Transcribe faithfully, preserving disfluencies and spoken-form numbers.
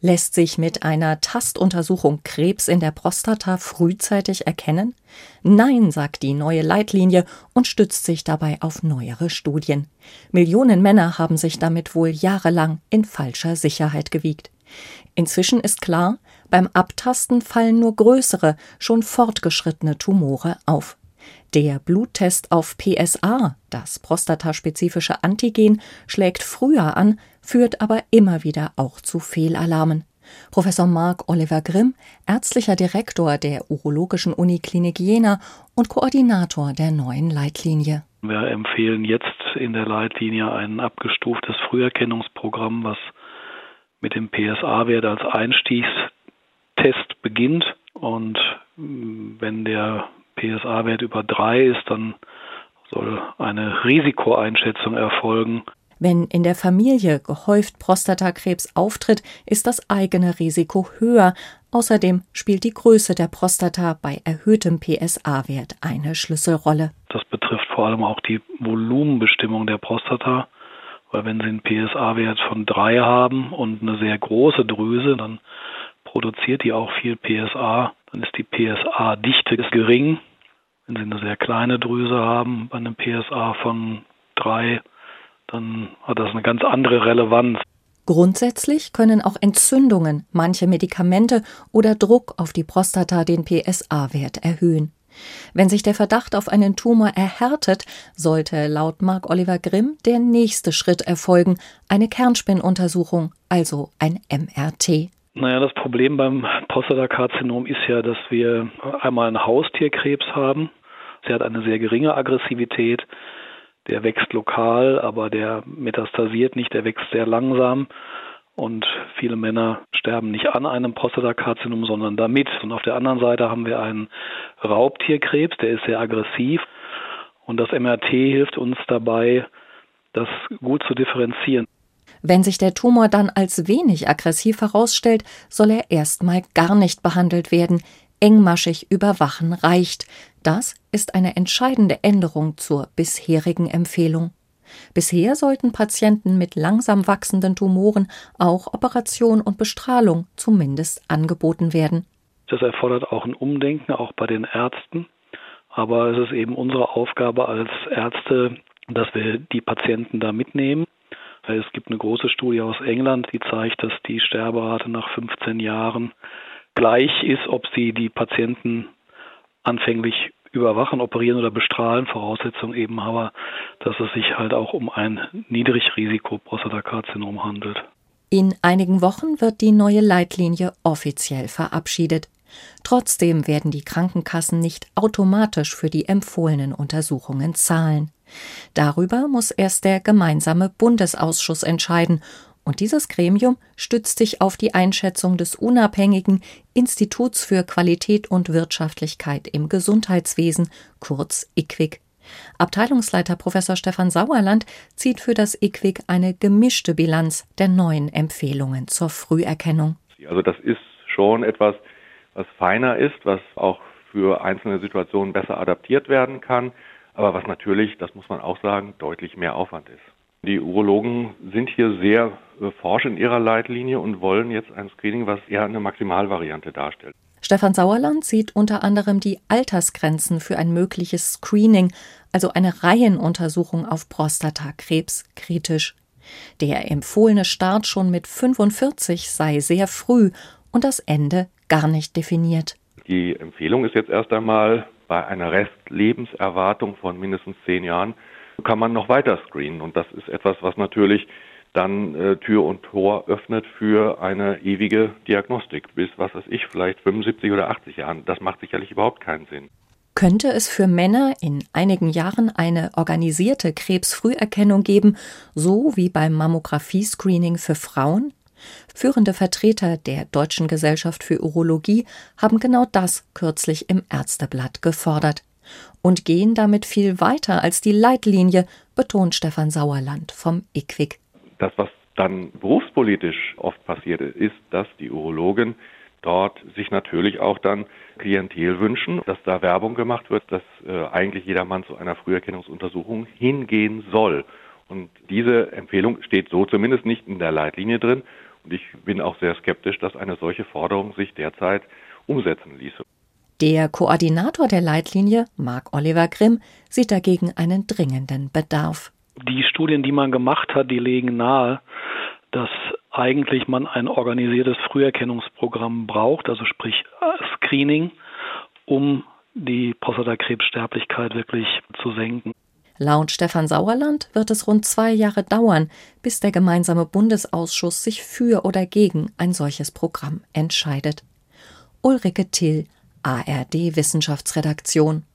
Lässt sich mit einer Tastuntersuchung Krebs in der Prostata frühzeitig erkennen? Nein, sagt die neue Leitlinie und stützt sich dabei auf neuere Studien. Millionen Männer haben sich damit wohl jahrelang in falscher Sicherheit gewiegt. Inzwischen ist klar, beim Abtasten fallen nur größere, schon fortgeschrittene Tumore auf. Der Bluttest auf P S A, das prostataspezifische Antigen, schlägt früher an, führt aber immer wieder auch zu Fehlalarmen. Professor Marc Oliver Grimm, ärztlicher Direktor der Urologischen Uniklinik Jena und Koordinator der neuen Leitlinie. Wir empfehlen jetzt in der Leitlinie ein abgestuftes Früherkennungsprogramm, was mit dem P S A-Wert als Einstiegstest beginnt. Und wenn der P S A-Wert über drei ist, dann soll eine Risikoeinschätzung erfolgen. Wenn in der Familie gehäuft Prostatakrebs auftritt, ist das eigene Risiko höher. Außerdem spielt die Größe der Prostata bei erhöhtem P S A-Wert eine Schlüsselrolle. Das betrifft vor allem auch die Volumenbestimmung der Prostata, weil wenn Sie einen P S A-Wert von drei haben und eine sehr große Drüse, dann produziert die auch viel P S A, dann ist die P S A-Dichte gering. Wenn Sie eine sehr kleine Drüse haben, bei einem P S A von drei, dann hat das eine ganz andere Relevanz. Grundsätzlich können auch Entzündungen, manche Medikamente oder Druck auf die Prostata den P S A-Wert erhöhen. Wenn sich der Verdacht auf einen Tumor erhärtet, sollte laut Marc Oliver Grimm der nächste Schritt erfolgen, eine Kernspinnuntersuchung, also ein M R T. Naja, das Problem beim Prostatakarzinom ist ja, dass wir einmal einen Haustierkrebs haben. Der hat eine sehr geringe Aggressivität. Der wächst lokal, aber der metastasiert nicht, der wächst sehr langsam. Und viele Männer sterben nicht an einem Prostatakarzinom, sondern damit. Und auf der anderen Seite haben wir einen Raubtierkrebs, der ist sehr aggressiv. Und das M R T hilft uns dabei, das gut zu differenzieren. Wenn sich der Tumor dann als wenig aggressiv herausstellt, soll er erstmal gar nicht behandelt werden. Engmaschig überwachen reicht. Das ist eine entscheidende Änderung zur bisherigen Empfehlung. Bisher sollten Patienten mit langsam wachsenden Tumoren auch Operation und Bestrahlung zumindest angeboten werden. Das erfordert auch ein Umdenken, auch bei den Ärzten. Aber es ist eben unsere Aufgabe als Ärzte, dass wir die Patienten da mitnehmen. Es gibt eine große Studie aus England, die zeigt, dass die Sterberate nach fünfzehn Jahren gleich ist, ob sie die Patienten anfänglich überwachen, operieren oder bestrahlen. Voraussetzung eben aber, dass es sich halt auch um ein Niedrigrisiko-Prostatakarzinom handelt. In einigen Wochen wird die neue Leitlinie offiziell verabschiedet. Trotzdem werden die Krankenkassen nicht automatisch für die empfohlenen Untersuchungen zahlen. Darüber muss erst der gemeinsame Bundesausschuss entscheiden. Und dieses Gremium stützt sich auf die Einschätzung des unabhängigen Instituts für Qualität und Wirtschaftlichkeit im Gesundheitswesen, kurz I Q W I C. Abteilungsleiter Professor Stefan Sauerland zieht für das I Q W I C eine gemischte Bilanz der neuen Empfehlungen zur Früherkennung. Also das ist schon etwas, was feiner ist, was auch für einzelne Situationen besser adaptiert werden kann, aber was natürlich, das muss man auch sagen, deutlich mehr Aufwand ist. Die Urologen sind hier sehr forsch in ihrer Leitlinie und wollen jetzt ein Screening, was eher eine Maximalvariante darstellt. Stefan Sauerland sieht unter anderem die Altersgrenzen für ein mögliches Screening, also eine Reihenuntersuchung auf Prostatakrebs, kritisch. Der empfohlene Start schon mit fünfundvierzig sei sehr früh und das Ende gar nicht definiert. Die Empfehlung ist jetzt erst einmal, bei einer Restlebenserwartung von mindestens zehn Jahren kann man noch weiter screenen. Und das ist etwas, was natürlich dann äh, Tür und Tor öffnet für eine ewige Diagnostik bis, was weiß ich, vielleicht fünfundsiebzig oder achtzig Jahren. Das macht sicherlich überhaupt keinen Sinn. Könnte es für Männer in einigen Jahren eine organisierte Krebsfrüherkennung geben, so wie beim Mammographie-Screening für Frauen? Führende Vertreter der Deutschen Gesellschaft für Urologie haben genau das kürzlich im Ärzteblatt gefordert und gehen damit viel weiter als die Leitlinie, betont Stefan Sauerland vom I Q W I C. Das, was dann berufspolitisch oft passiert, ist, dass die Urologen dort sich natürlich auch dann Klientel wünschen, dass da Werbung gemacht wird, dass äh, eigentlich jedermann zu einer Früherkennungsuntersuchung hingehen soll. Und diese Empfehlung steht so zumindest nicht in der Leitlinie drin. Und ich bin auch sehr skeptisch, dass eine solche Forderung sich derzeit umsetzen ließe. Der Koordinator der Leitlinie, Marc-Oliver Grimm, sieht dagegen einen dringenden Bedarf. Die Studien, die man gemacht hat, die legen nahe, dass eigentlich man ein organisiertes Früherkennungsprogramm braucht, also sprich Screening, um die Prostatakrebssterblichkeit wirklich zu senken. Laut Stefan Sauerland wird es rund zwei Jahre dauern, bis der gemeinsame Bundesausschuss sich für oder gegen ein solches Programm entscheidet. Ulrike Till, A R D Wissenschaftsredaktion.